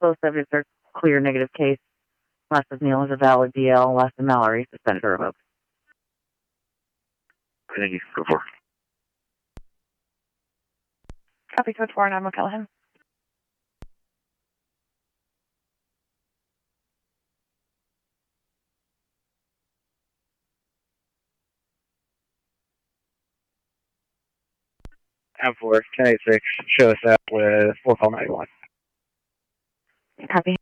Both subjects are clear negative case. Last of Neil is a valid DL. Last of Mallory, suspended or revoked. Thank you. Go for it. Copy code 49 McCallahan. M4, 1086, show us up with 4 call 91. Copy.